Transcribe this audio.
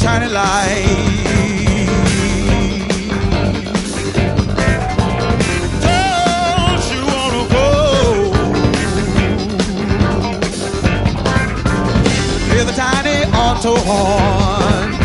shining light. Don't you wanna go? Hear the tiny auto horn.